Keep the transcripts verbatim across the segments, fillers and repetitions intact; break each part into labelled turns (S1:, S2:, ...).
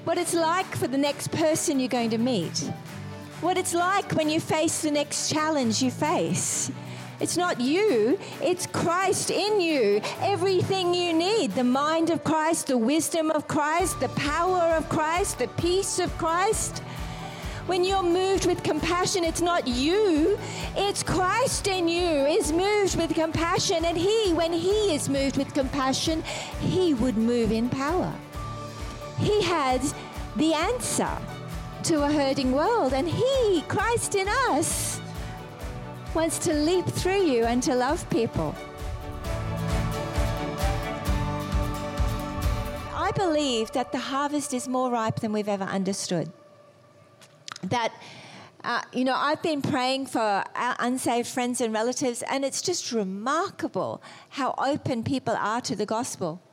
S1: what it's like for the next person you're going to meet, what it's like when you face the next challenge you face. It's not you, it's Christ in you. Everything you need, the mind of Christ, the wisdom of Christ, the power of Christ, the peace of Christ. When you're moved with compassion, it's not you, it's Christ in you is moved with compassion. And he, when he is moved with compassion, he would move in power. He had the answer to a hurting world, and he, Christ in us, wants to leap through you and to love people. I believe that the harvest is more ripe than we've ever understood. That, uh, you know, I've been praying for our unsaved friends and relatives, and it's just remarkable how open people are to the gospel.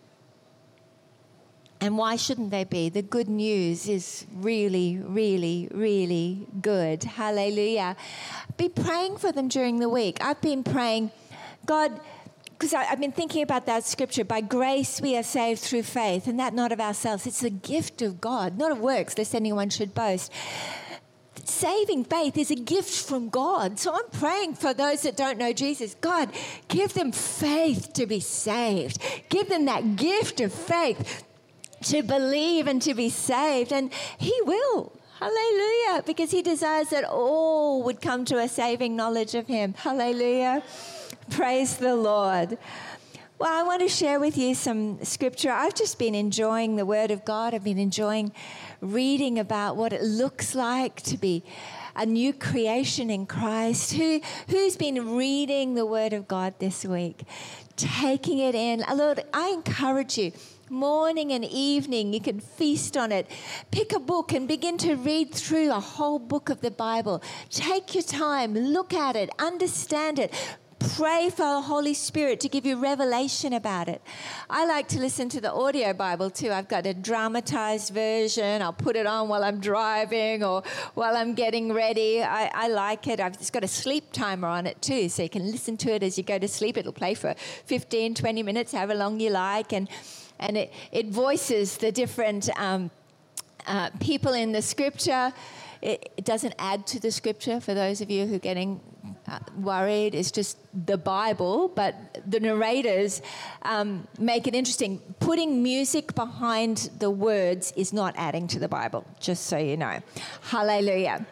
S1: And why shouldn't they be? The good news is really, really, really good. Hallelujah. Be praying for them during the week. I've been praying, God, because I've been thinking about that scripture, by grace we are saved through faith, and that not of ourselves. It's the gift of God, not of works, lest anyone should boast. Saving faith is a gift from God. So I'm praying for those that don't know Jesus. God, give them faith to be saved. Give them that gift of faith to believe and to be saved, and he will. Hallelujah, because he desires that all would come to a saving knowledge of him. Hallelujah. Praise the Lord. Well, I want to share with you some scripture. I've just been enjoying the Word of God. I've been enjoying reading about what it looks like to be a new creation in Christ. Who, who's been reading the Word of God this week? Taking it in. Lord, I encourage you, morning and evening, you can feast on it. Pick a book and begin to read through a whole book of the Bible. Take your time, look at it, understand it. Pray for the Holy Spirit to give you revelation about it. I like to listen to the audio Bible too. I've got a dramatized version. I'll put it on while I'm driving or while I'm getting ready. I, I like it. I've just got a sleep timer on it too, so you can listen to it as you go to sleep. It'll play for fifteen, twenty minutes, however long you like. And and it, it voices the different um, uh, people in the scripture. It, it doesn't add to the scripture, for those of you who are getting uh, worried. It's just the Bible, but the narrators um, make it interesting. Putting music behind the words is not adding to the Bible, just so you know. Hallelujah.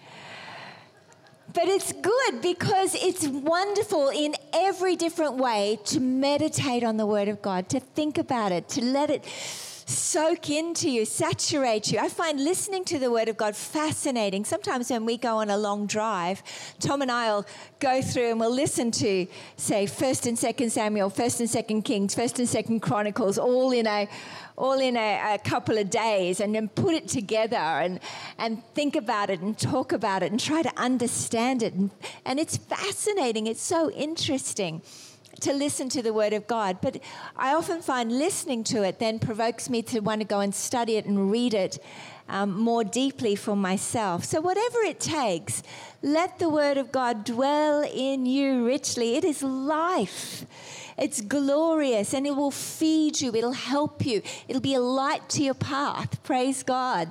S1: But it's good because it's wonderful in every different way to meditate on the Word of God, to think about it, to let it soak into you, saturate you. I find listening to the Word of God fascinating. Sometimes when we go on a long drive, Tom and I will go through and we'll listen to, say, First and Second Samuel, First and Second Kings, First and Second Chronicles, all in a all in a, a couple of days, and then put it together and and think about it and talk about it and try to understand it. And, and it's fascinating. It's so interesting to listen to the Word of God. But I often find listening to it then provokes me to want to go and study it and read it um, more deeply for myself. So whatever it takes, let the Word of God dwell in you richly. It is life. It's glorious, and it will feed you. It'll help you. It'll be a light to your path. Praise God.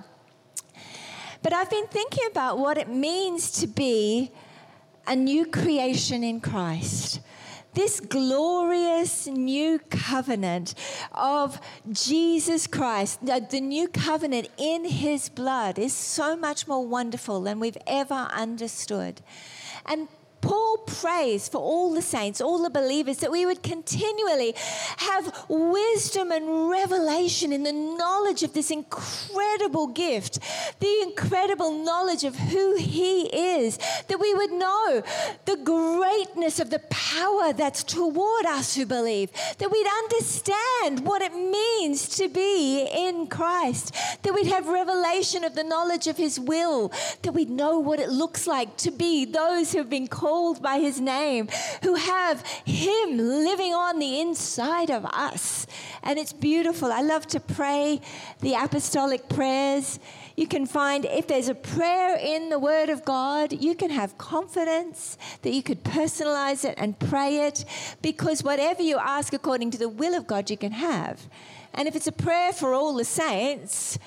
S1: But I've been thinking about what it means to be a new creation in Christ. This glorious new covenant of Jesus Christ, the new covenant in his blood, is so much more wonderful than we've ever understood. And Paul prays for all the saints, all the believers, that we would continually have wisdom and revelation in the knowledge of this incredible gift, the incredible knowledge of who he is, that we would know the greatness of the power that's toward us who believe, that we'd understand what it means to be in Christ, that we'd have revelation of the knowledge of his will, that we'd know what it looks like to be those who have been called by his name, who have him living on the inside of us. And it's beautiful. I love to pray the apostolic prayers. You can find, if there's a prayer in the Word of God, you can have confidence that you could personalize it and pray it, because whatever you ask according to the will of God, you can have. And if it's a prayer for all the saints,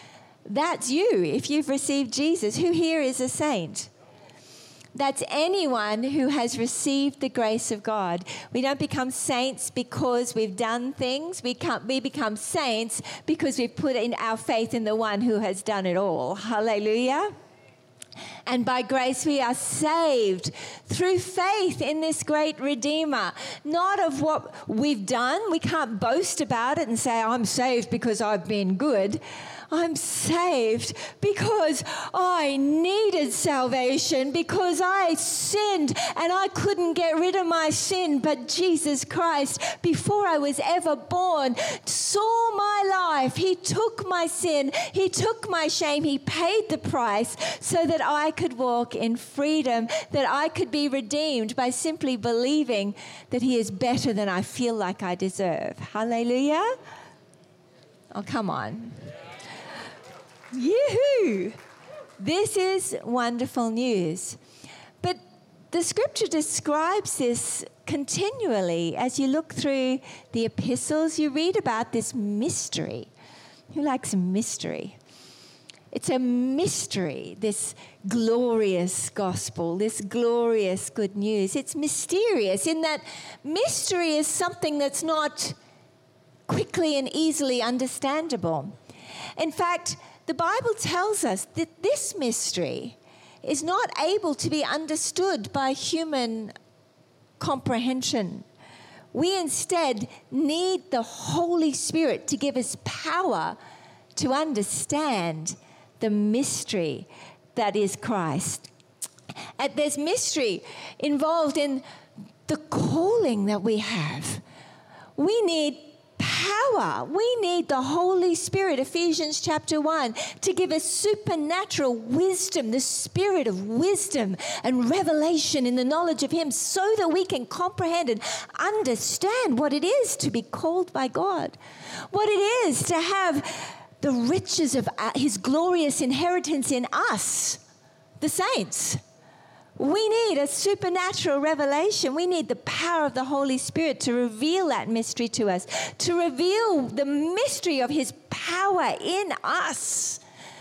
S1: That's you if you've received Jesus. Who here is a saint? That's anyone who has received the grace of God. We don't become saints because we've done things. We can't, we become saints because we've put in our faith in the one who has done it all. Hallelujah. And by grace we are saved through faith in this great Redeemer. Not of what we've done. We can't boast about it and say, I'm saved because I've been good. I'm saved because I needed salvation, because I sinned and I couldn't get rid of my sin. But Jesus Christ, before I was ever born, saw my life. He took my sin. He took my shame. He paid the price so that I could walk in freedom, that I could be redeemed by simply believing that he is better than I feel like I deserve. Hallelujah. Oh, come on. Yoo-hoo! This is wonderful news. But the scripture describes this continually. As you look through the epistles, you read about this mystery. Who likes mystery? It's a mystery, this glorious gospel, this glorious good news. It's mysterious in that mystery is something that's not quickly and easily understandable. In fact, the Bible tells us that this mystery is not able to be understood by human comprehension. We instead need the Holy Spirit to give us power to understand the mystery that is Christ. And there's mystery involved in the calling that we have. We need power. We need the Holy Spirit, Ephesians chapter one, to give us supernatural wisdom, the spirit of wisdom and revelation in the knowledge of him, so that we can comprehend and understand what it is to be called by God, what it is to have the riches of his glorious inheritance in us, the saints. We need a supernatural revelation. We need the power of the Holy Spirit to reveal that mystery to us, to reveal the mystery of his power in us,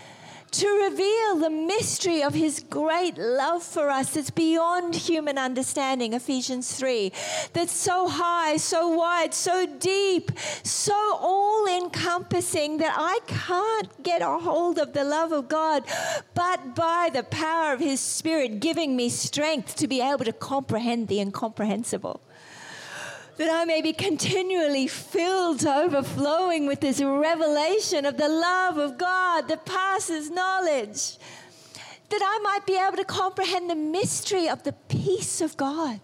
S1: to reveal the mystery of his great love for us that's beyond human understanding, Ephesians three, that's so high, so wide, so deep, so all-encompassing that I can't get a hold of the love of God, but by the power of his Spirit giving me strength to be able to comprehend the incomprehensible, that I may be continually filled to overflowing with this revelation of the love of God that passes knowledge, that I might be able to comprehend the mystery of the peace of God,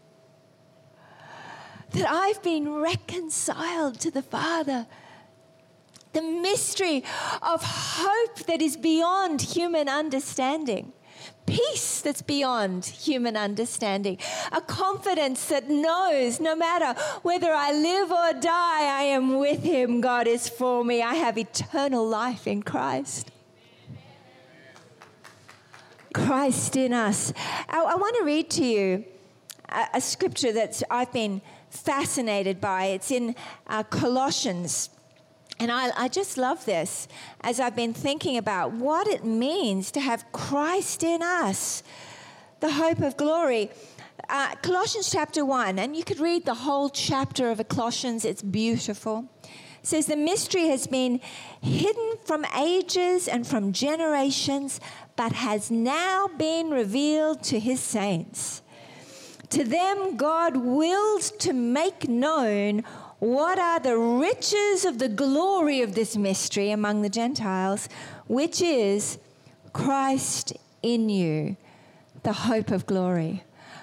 S1: that I've been reconciled to the Father, the mystery of hope that is beyond human understanding, peace that's beyond human understanding, a confidence that knows no matter whether I live or die, I am with him. God is for me. I have eternal life in Christ. Christ in us. I, I want to read to you a, a scripture that I've been fascinated by. It's in uh, Colossians. And I, I just love this as I've been thinking about what it means to have Christ in us, the hope of glory. Uh, Colossians chapter one, and you could read the whole chapter of Colossians. It's beautiful. It says, the mystery has been hidden from ages and from generations, but has now been revealed to his saints. To them God willed to make known what are the riches of the glory of this mystery among the Gentiles, which is Christ in you, the hope of glory.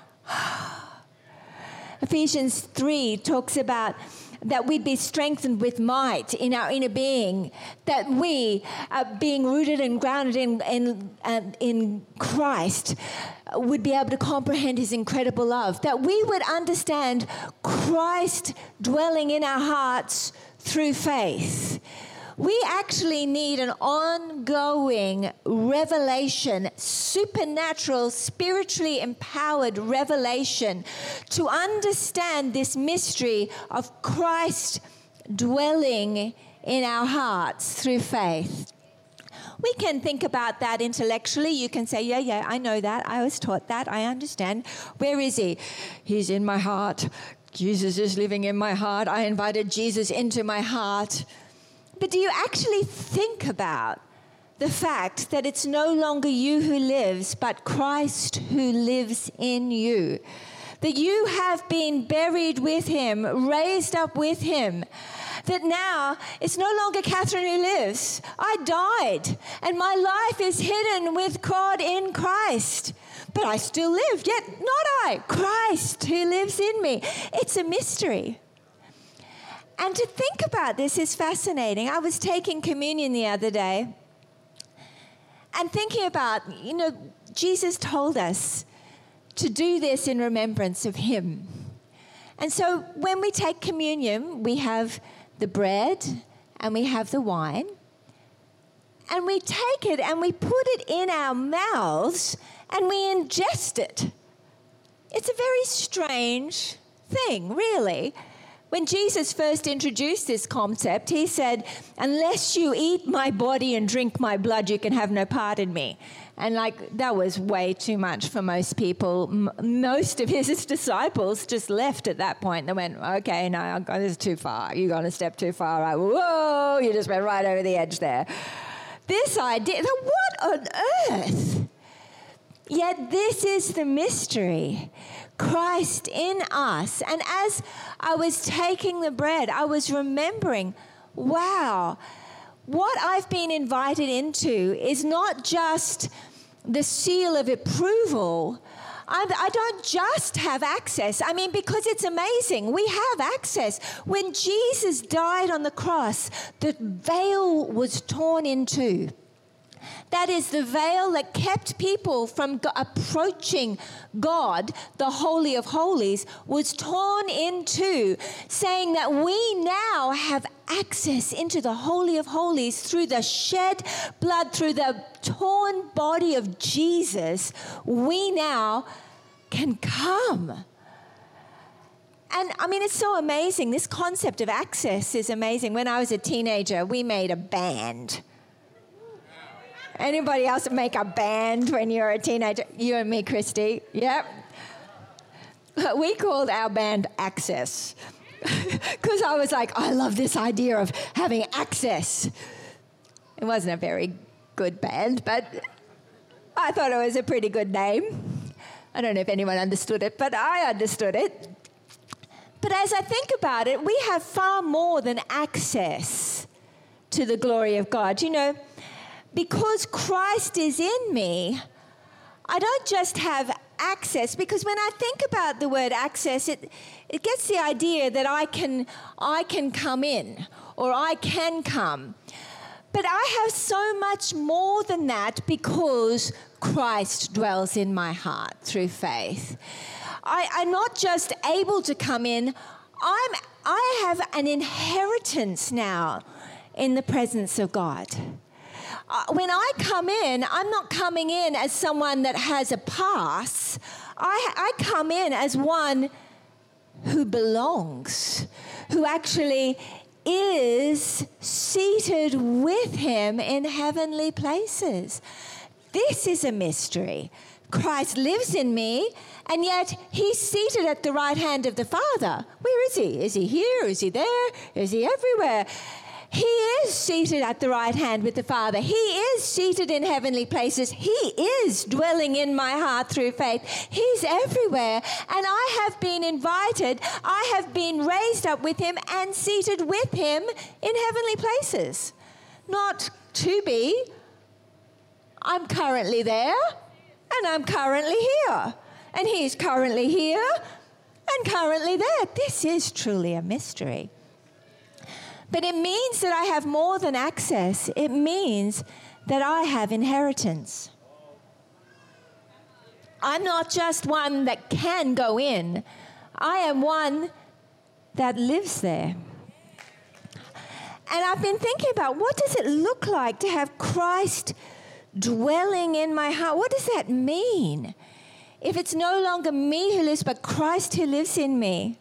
S1: Ephesians three talks about that we'd be strengthened with might in our inner being, that we, uh, being rooted and grounded in, in, uh, in Christ, would be able to comprehend his incredible love, that we would understand Christ dwelling in our hearts through faith. We actually need an ongoing revelation, supernatural, spiritually empowered revelation to understand this mystery of Christ dwelling in our hearts through faith. We can think about that intellectually. You can say, yeah, yeah, I know that. I was taught that. I understand. Where is he? He's in my heart. Jesus is living in my heart. I invited Jesus into my heart. But do you actually think about the fact that it's no longer you who lives, but Christ who lives in you? That you have been buried with him, raised up with him. That now it's no longer Catherine who lives. I died, and my life is hidden with God in Christ. But I still live, yet not I, Christ who lives in me. It's a mystery. And to think about this is fascinating. I was taking communion the other day and thinking about, you know, Jesus told us to do this in remembrance of him. And so when we take communion, we have the bread and we have the wine. And we take it and we put it in our mouths and we ingest it. It's a very strange thing, really. When Jesus first introduced this concept, he said, unless you eat my body and drink my blood, you can have no part in me. And like, that was way too much for most people. M- most of his disciples just left at that point. They went, okay, no, this is too far. You're going to step too far. Right? Whoa, you just went right over the edge there. This idea, what on earth? Yet this is the mystery. Christ in us. And as I was taking the bread, I was remembering, wow, what I've been invited into is not just the seal of approval. I, I don't just have access. I mean, because it's amazing. We have access. When Jesus died on the cross, the veil was torn in two. That is the veil that kept people from go- approaching God, the Holy of Holies, was torn in two, saying that we now have access into the Holy of Holies through the shed blood, through the torn body of Jesus. We now can come. And I mean, it's so amazing. This concept of access is amazing. When I was a teenager, we made a band. Anybody else make a band when you're a teenager? You and me, Christy. Yep. We called our band Access. Because I was like, I love this idea of having access. It wasn't a very good band, but I thought it was a pretty good name. I don't know if anyone understood it, but I understood it. But as I think about it, we have far more than access to the glory of God. You know, because Christ is in me, I don't just have access, because when I think about the word access, it, it gets the idea that I can, I can come in, or I can come. But I have so much more than that because Christ dwells in my heart through faith. I, I'm not just able to come in, I'm, I have an inheritance now in the presence of God. Uh, when I come in, I'm not coming in as someone that has a pass. I, I come in as one who belongs, who actually is seated with him in heavenly places. This is a mystery. Christ lives in me, and yet he's seated at the right hand of the Father. Where is he? Is he here? Is he there? Is he everywhere? He is seated at the right hand with the Father. He is seated in heavenly places. He is dwelling in my heart through faith. He's everywhere. And I have been invited. I have been raised up with him and seated with him in heavenly places. Not to be. I'm currently there and I'm currently here. And he's currently here and currently there. This is truly a mystery. But it means that I have more than access. It means that I have inheritance. I'm not just one that can go in. I am one that lives there. And I've been thinking about, what does it look like to have Christ dwelling in my heart? What does that mean? If it's no longer me who lives, but Christ who lives in me.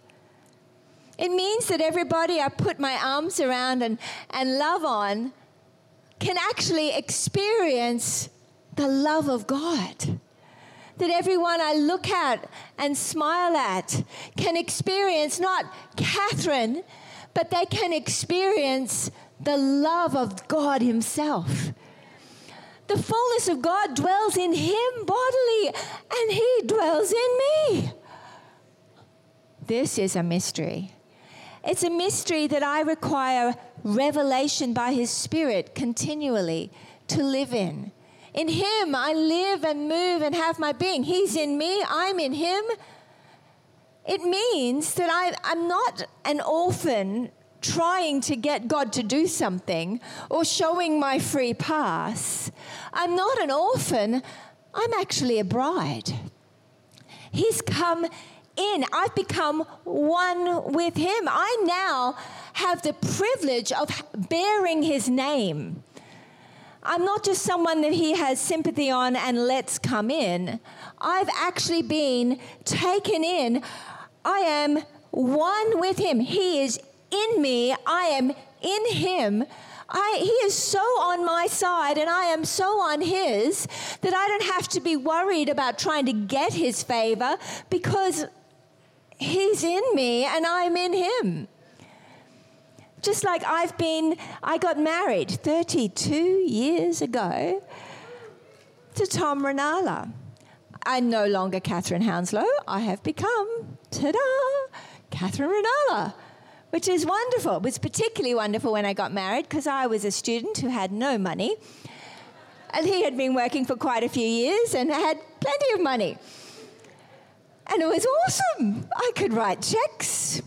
S1: It means that everybody I put my arms around and, and love on can actually experience the love of God. That everyone I look at and smile at can experience not Catherine, but they can experience the love of God himself. The fullness of God dwells in him bodily, and he dwells in me. This is a mystery. It's a mystery that I require revelation by his Spirit continually to live in. In him I live and move and have my being. He's in me, I'm in him. It means that I, I'm not an orphan trying to get God to do something or showing my free pass. I'm not an orphan, I'm actually a bride. He's come in. I've become one with him. I now have the privilege of bearing his name. I'm not just someone that he has sympathy on and lets come in. I've actually been taken in. I am one with him. He is in me. I am in him. I, he is so on my side and I am so on his that I don't have to be worried about trying to get his favor because he's in me and I'm in him. Just like I've been, I got married thirty-two years ago to Tom Ranala. I'm no longer Catherine Hounslow. I have become, ta-da, Catherine Ranala, which is wonderful. It was particularly wonderful when I got married because I was a student who had no money. And he had been working for quite a few years and had plenty of money. And it was awesome. I could write checks.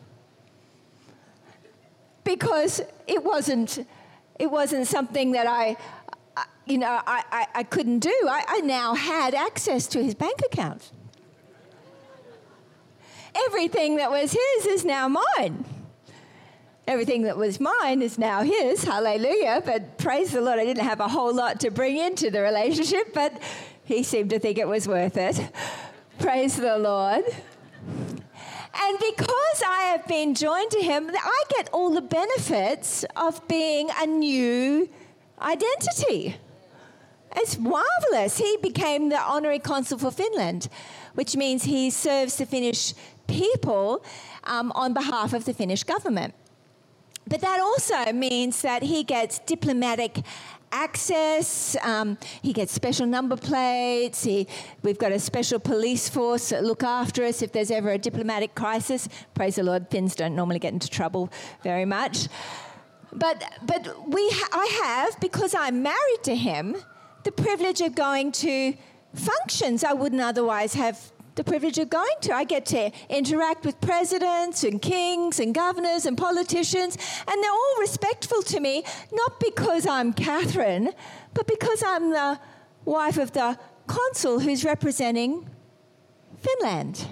S1: Because it wasn't, it wasn't something that I, you know, I, I, I couldn't do. I, I now had access to his bank account. Everything that was his is now mine. Everything that was mine is now his, hallelujah. But praise the Lord, I didn't have a whole lot to bring into the relationship, but he seemed to think it was worth it. Praise the Lord. And because I have been joined to him, I get all the benefits of being a new identity. It's marvelous. He became the honorary consul for Finland, which means he serves the Finnish people um, on behalf of the Finnish government. But that also means that he gets diplomatic access, um, he gets special number plates, he, we've got a special police force that look after us if there's ever a diplomatic crisis. Praise the Lord, Finns don't normally get into trouble very much. But but we ha- I have, because I'm married to him, the privilege of going to functions I wouldn't otherwise have the privilege of going to. I get to interact with presidents and kings and governors and politicians, and they're all respectful to me, not because I'm Catherine, but because I'm the wife of the consul who's representing Finland.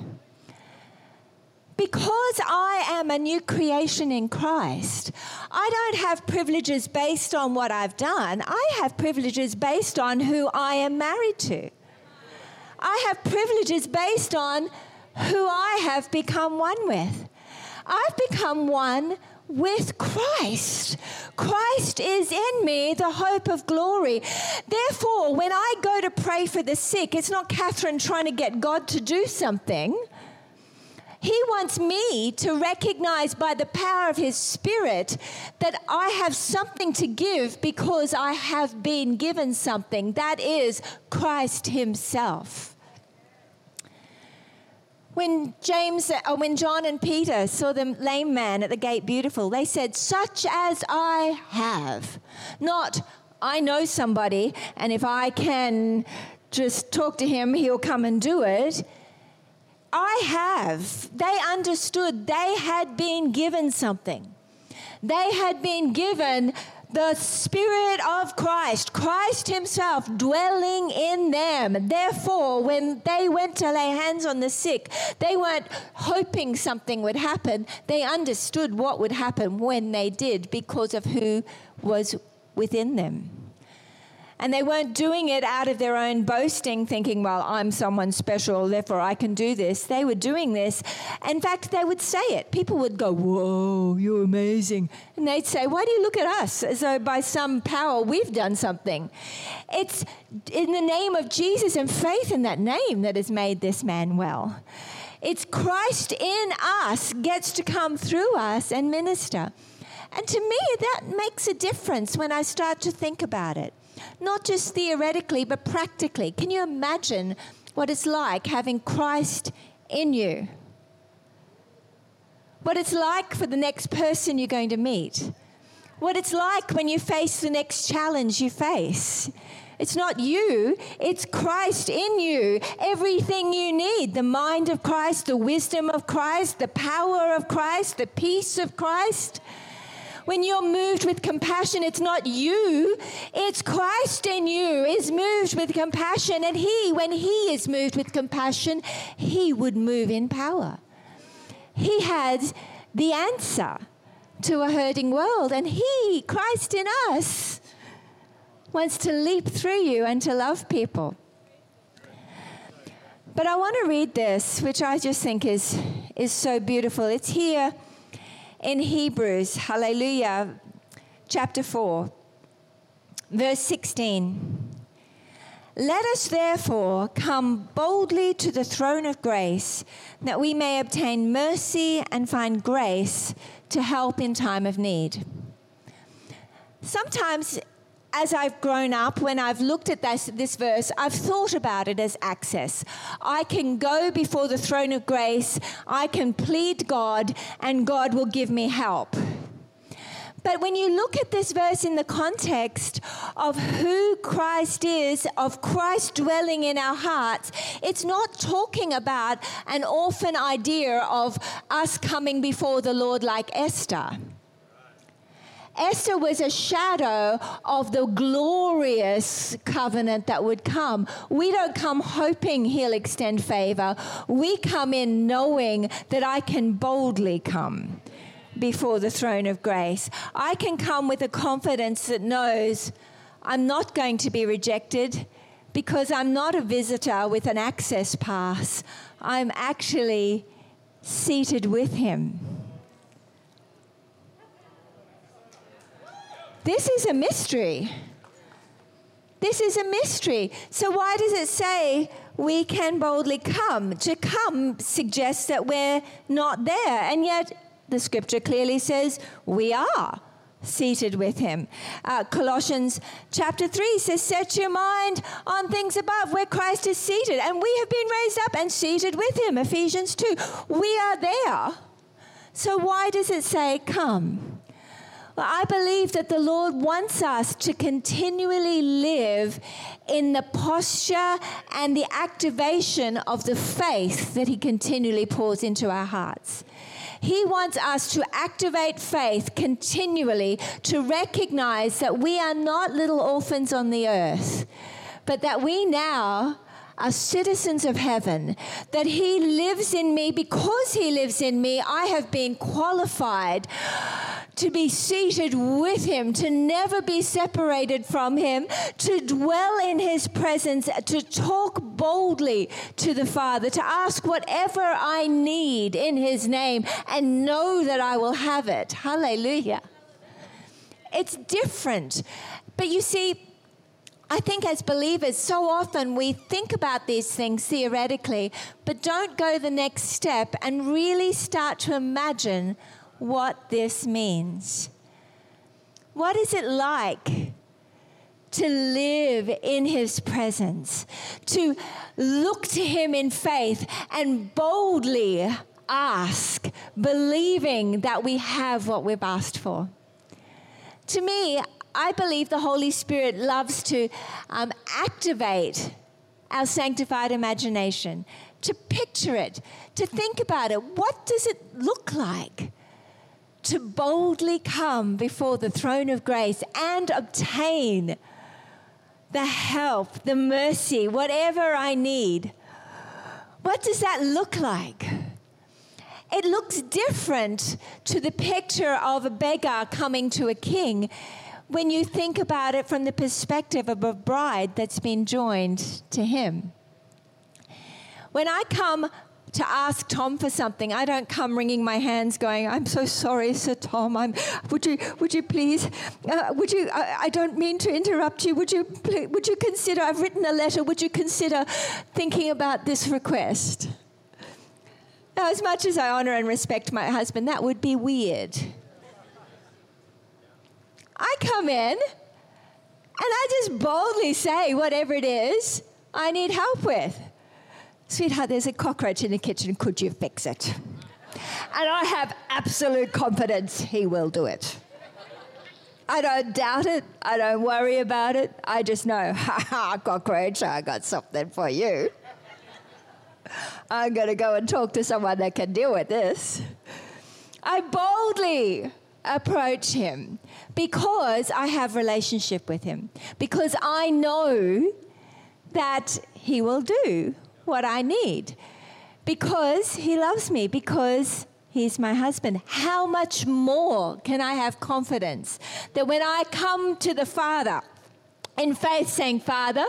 S1: Because I am a new creation in Christ, I don't have privileges based on what I've done. I have privileges based on who I am married to. I have privileges based on who I have become one with. I've become one with Christ. Christ is in me, the hope of glory. Therefore, when I go to pray for the sick, it's not Catherine trying to get God to do something. He wants me to recognize by the power of his Spirit that I have something to give because I have been given something. That is Christ himself. When James, or when John and Peter saw the lame man at the gate beautiful, they said, "Such as I have." Not, I know somebody, and if I can just talk to him, he'll come and do it. I have. They understood they had been given something. They had been given the Spirit of Christ, Christ himself dwelling in them. Therefore, when they went to lay hands on the sick, they weren't hoping something would happen. They understood what would happen when they did because of who was within them. And they weren't doing it out of their own boasting, thinking, well, I'm someone special, therefore I can do this. They were doing this. In fact, they would say it. People would go, whoa, you're amazing. And they'd say, why do you look at us as though by some power we've done something? It's in the name of Jesus and faith in that name that has made this man well. It's Christ in us gets to come through us and minister. And to me, that makes a difference when I start to think about it. Not just theoretically, but practically. Can you imagine what it's like having Christ in you? What it's like for the next person you're going to meet? What it's like when you face the next challenge you face? It's not you, it's Christ in you. Everything you need, the mind of Christ, the wisdom of Christ, the power of Christ, the peace of Christ. When you're moved with compassion, it's not you, it's Christ in you is moved with compassion. And he, when he is moved with compassion, he would move in power. He had the answer to a hurting world. And he, Christ in us, wants to leap through you and to love people. But I want to read this, which I just think is, is so beautiful. It's here in Hebrews, hallelujah, chapter four, verse sixteen. Let us therefore come boldly to the throne of grace, that we may obtain mercy and find grace to help in time of need. Sometimes, as I've grown up, when I've looked at this, this verse, I've thought about it as access. I can go before the throne of grace, I can plead God, and God will give me help. But when you look at this verse in the context of who Christ is, of Christ dwelling in our hearts, it's not talking about an orphan idea of us coming before the Lord like Esther. Esther was a shadow of the glorious covenant that would come. We don't come hoping he'll extend favor. We come in knowing that I can boldly come before the throne of grace. I can come with a confidence that knows I'm not going to be rejected because I'm not a visitor with an access pass. I'm actually seated with him. This is a mystery. This is a mystery. So why does it say we can boldly come? To come suggests that we're not there. And yet the scripture clearly says we are seated with him. Uh, Colossians chapter three says, set your mind on things above where Christ is seated. And we have been raised up and seated with him. Ephesians two. We are there. So why does it say come? Well, I believe that the Lord wants us to continually live in the posture and the activation of the faith that he continually pours into our hearts. He wants us to activate faith continually, to recognize that we are not little orphans on the earth, but that we now are citizens of heaven, that he lives in me. Because he lives in me, I have been qualified to be seated with him, to never be separated from him, to dwell in his presence, to talk boldly to the Father, to ask whatever I need in his name and know that I will have it. Hallelujah. It's different. But you see, I think as believers, so often we think about these things theoretically, but don't go the next step and really start to imagine what this means. What is it like to live in his presence, to look to him in faith and boldly ask, believing that we have what we've asked for? To me, I believe the Holy Spirit loves to um, activate our sanctified imagination, to picture it, to think about it. What does it look like to boldly come before the throne of grace and obtain the help, the mercy, whatever I need? What does that look like? It looks different to the picture of a beggar coming to a king. when you think about it from the perspective of a bride that's been joined to him. When I come to ask Tom for something, I don't come wringing my hands going, I'm so sorry, Sir Tom, I'm, would you would you please, uh, would you, I, I don't mean to interrupt you, would you, would you consider, I've written a letter, would you consider thinking about this request? Now, as much as I honour and respect my husband, that would be weird. I come in and I just boldly say whatever it is I need help with. Sweetheart, there's a cockroach in the kitchen. Could you fix it? And I have absolute confidence he will do it. I don't doubt it. I don't worry about it. I just know, ha ha, cockroach, I got something for you. I'm going to go and talk to someone that can deal with this. I boldly approach him because I have relationship with him, because I know that he will do what I need, because he loves me, because he's my husband. How much more can I have confidence that when I come to the Father in faith saying, Father,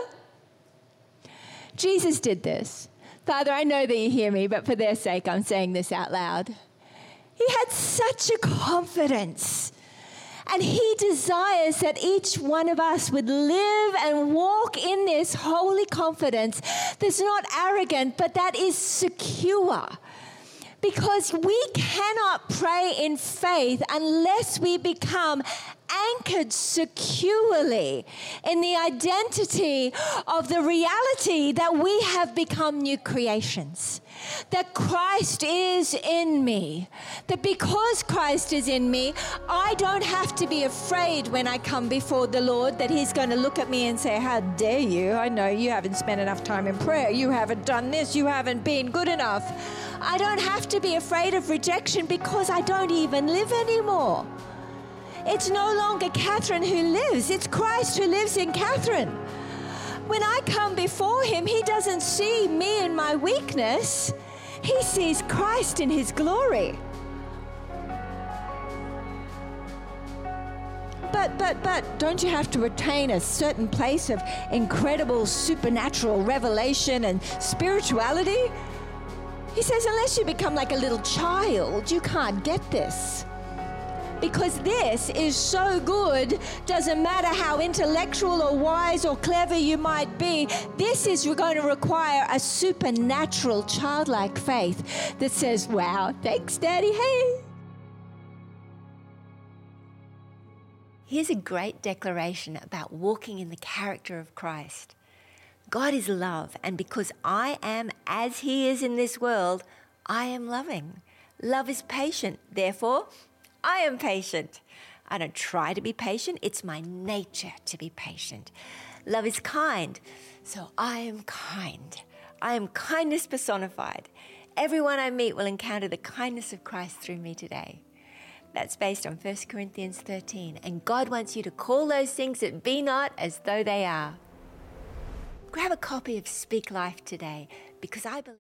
S1: Jesus did this. Father, I know that you hear me, but for their sake, I'm saying this out loud. He had such a confidence. And he desires that each one of us would live and walk in this holy confidence that's not arrogant, but that is secure. Because we cannot pray in faith unless we become anchored securely in the identity of the reality that we have become new creations. That Christ is in me. That because Christ is in me, I don't have to be afraid when I come before the Lord that he's going to look at me and say, how dare you? I know you haven't spent enough time in prayer. You haven't done this. You haven't been good enough. I don't have to be afraid of rejection because I don't even live anymore. It's no longer Catherine who lives. It's Christ who lives in Catherine. When I come before him, he doesn't see me in my weakness. He sees Christ in his glory. But, but, but, don't you have to retain a certain place of incredible supernatural revelation and spirituality? He says, unless you become like a little child, you can't get this. Because this is so good, doesn't matter how intellectual or wise or clever you might be, this is going to require a supernatural childlike faith that says, wow, thanks, Daddy, hey. Here's a great declaration about walking in the character of Christ. God is love, and because I am as he is in this world, I am loving. Love is patient, therefore, I am patient. I don't try to be patient. It's my nature to be patient. Love is kind. So I am kind. I am kindness personified. Everyone I meet will encounter the kindness of Christ through me today. That's based on First Corinthians thirteen. And God wants you to call those things that be not as though they are. Grab a copy of Speak Life today, because I believe